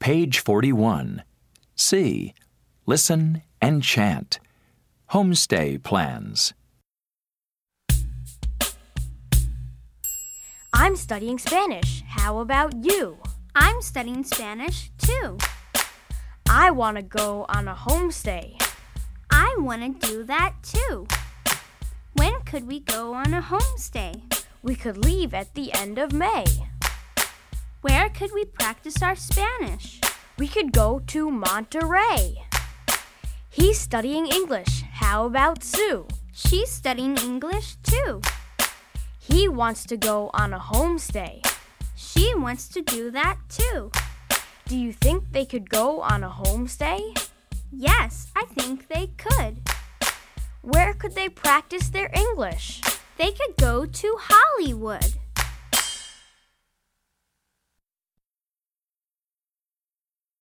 Page 41. C. Listen and chant. Homestay plans. I'm studying Spanish. How about you? I'm studying Spanish, too. I want to go on a homestay. I want to do that, too. When could we go on a homestay? We could leave at the end of May. Where could we practice our Spanish? We could go to Monterey. He's studying English. How about Sue? She's studying English, too. He wants to go on a homestay. She wants to do that, too. Do you think they could go on a homestay? Yes, I think they could. Where could they practice their English? They could go to Hollywood.